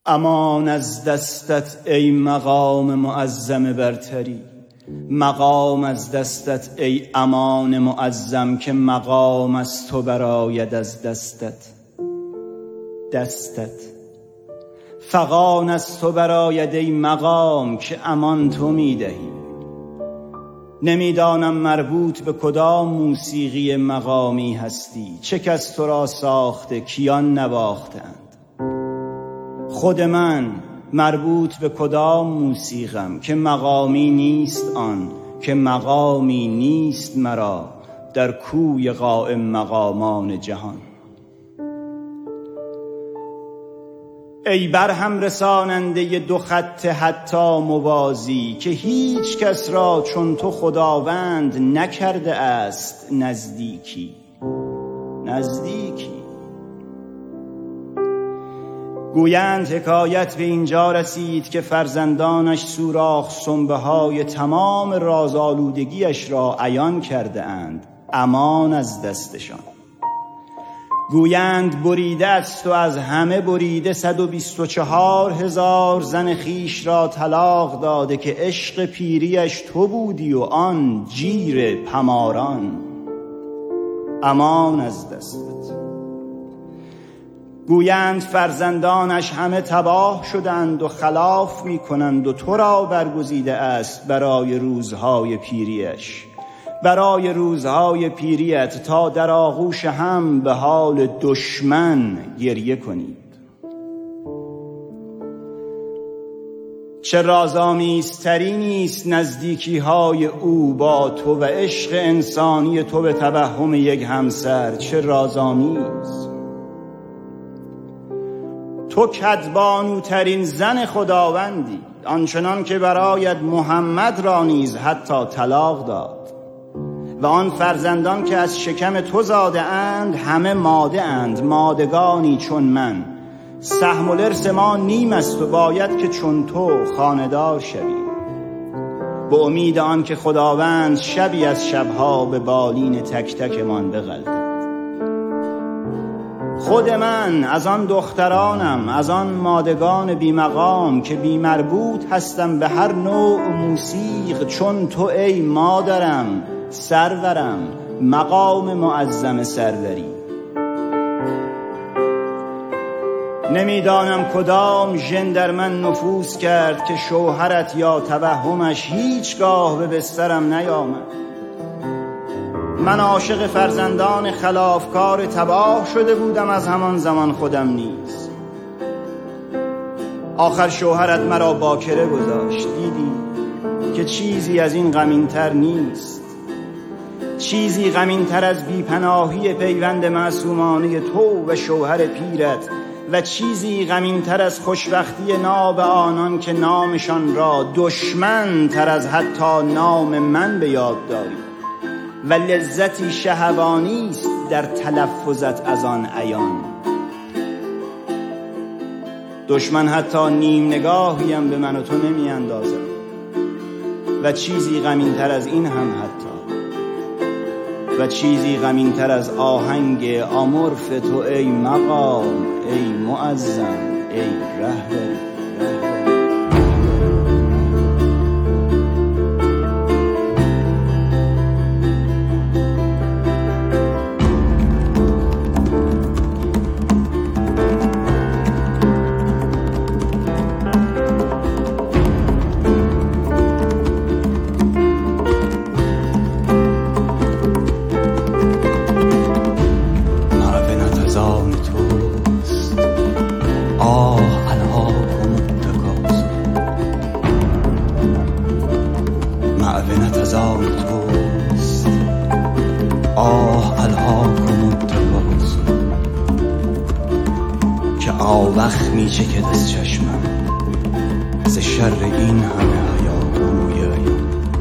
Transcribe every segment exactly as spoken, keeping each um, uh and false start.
امان از دستت ای مقام معظم برتری، مقام از دستت ای امان معظم که مقام از تو براید از دستت. دستت فغان از تو براید ای مقام که امان تو میدهی. نمیدانم مربوط به کدام موسیقی مقامی هستی، چه کس تو را ساخته کیان نواختند. خود من مربوط به کدام موسیقم که مقامی نیست آن، که مقامی نیست مرا در کوی قائم مقامان جهان. ای برهم رساننده دو خط حتی موازی که هیچ کس را چون تو خداوند نکرده است نزدیکی. نزدیکی گویند حکایت به اینجا رسید که فرزندانش سوراخ سنبه های تمام رازآلودگیش را عیان کرده اند، امان از دستشان. گویند بریده است و از همه بریده صد و بیست و چهار هزار زن خیش را طلاق داده که عشق پیریش تو بودی و آن جیر پماران. امان از دستت. گویند فرزندانش همه تباه شدند و خلاف می کنند و تو را برگزیده است برای روزهای پیریش، برای روزهای پیریت تا در آغوش هم به حال دشمن گریه کنید. چه رازآمیزتری نیست نزدیکی های او با تو و عشق انسانی تو به توهم یک همسر. چه رازآمیز. تو کدبانوترین زن خداوندی، آنچنان که برایت محمد را نیز حتی طلاق داد. و آن فرزندان که از شکم تو زاده اند همه ماده اند، مادگانی چون من. سهم الارث ما نیم است و باید که چون تو خانه‌دار شویم. به امید آن که خداوند شبی از شبها به بالین تک تکمان بغلطد. خود من از آن دخترانم، از آن مادگان بی مقام که بی مربوط هستم به هر نوع موسیق چون تو ای مادرم، سرورم، مقام معظم سروری. نمیدانم کدام ژن در من نفوذ کرد که شوهرت یا توهمش هیچگاه به بسترم نیامد. من عاشق فرزندان خلافکار تباه شده بودم از همان زمان خودم نیز. آخر شوهرت مرا باکره گذاشت. دیدی که چیزی از این غمین‌تر نیست، چیزی غمین‌تر از بیپناهی پیوند معصومانه تو و شوهر پیرت، و چیزی غمین‌تر از خوشبختی ناب آنان که نامشان را دشمن تر از حتی نام من به یاد داری و لذتی شهوانی است در تلفظت از آن عیان. دشمن حتی نیم نگاهیم به من و تو نمی اندازد و چیزی غمین‌تر از این هم حتی، و چیزی غمین‌تر از آهنگ آمورف تو ای مقام، ای معظم، ای رهبری. معونت از آن توست، آه الهاکم التکاثر، که آوخ می چکد از چشمم ز شر این همه حیات و مویایی.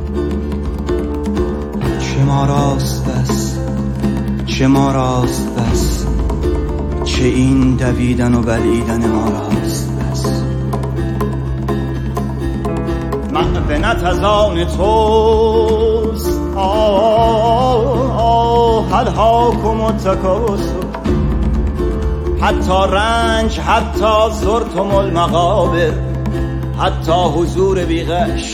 چه ما راست است، چه ما راست است، چه این دویدن و بلعیدن ما راست است. معونت از آن توست، آه آه الهاکم التکاثر، حتی رنج، حتی زرتم المقابر، حتی حضور بیغش.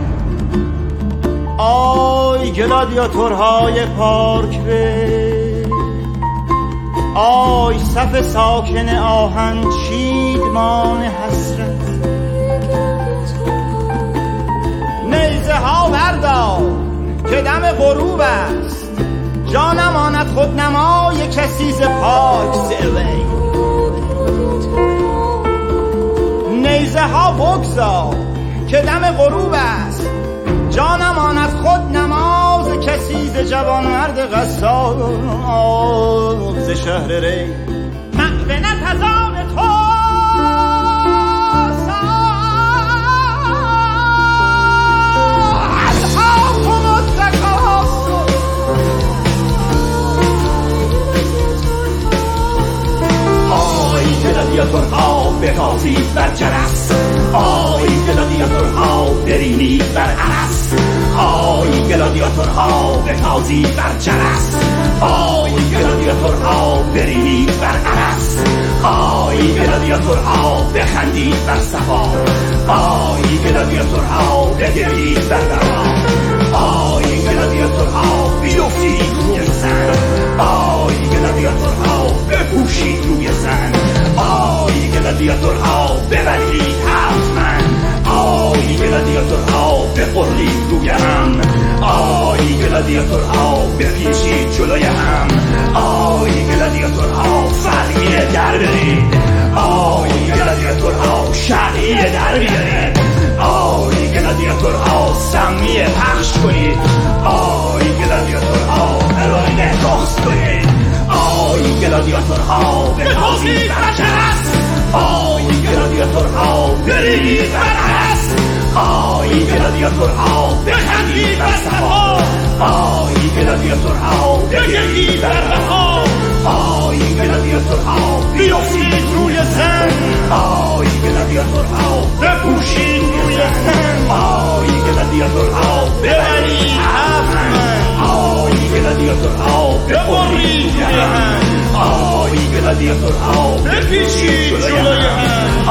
آی گلادیاتورهای پارک به، آی صف ساکن آهن چیدمان حسرت. نیزه ها بردار که دم غروب است، جا نماند خود نمای کسی ز پاک زوی. نیزه ها بگذار که دم غروب است، جا نماند خود نماز کسی ز جوانمرد قصاب ز شهر ری. مأونت از آن تو گلادیاتورها بتازید بر جرس، آی گلادیاتورها برینید بر عرس. آی گلادیاتورها بتازید بر جرس، آی گلادیاتورها برینید بر عرس. آی گلادیاتورها بخندید بر صفا، آی گلادیاتورها بگرید بر دوام. آی گلادیاتورها بیفتید روی زن، آی گلادیاتورها بپوشید روی زن. آی گلادیاتورها ببرید هفت من، آی گلادیاتورها بقرید روی هم. آی گلادیاتورها بپیچید جلوی هم. آی گلادیاتورها فرقیه در برید، آی گلادیاتورها شرقیه در بیارید. آی گلادیاتورها سمیه پخش کنید، آی گلادیاتورها هروئین رقص کنید. آی گلادیاتورها بتازید بر جرس، آی گلادیاتورها برید بر عرس. آی گلادیاتورها بخندید بر صفا، آی گلادیاتورها بگرید بر وفا. آی گلادیاتورها بیفتید روی زن، آی گلادیاتورها بپوشید روی زن. آی گلادیاتورها ببرید هفت من، آی گلادیاتورها بقرید روی هم. آی گلادیاتورها بپیچید جلوی هم.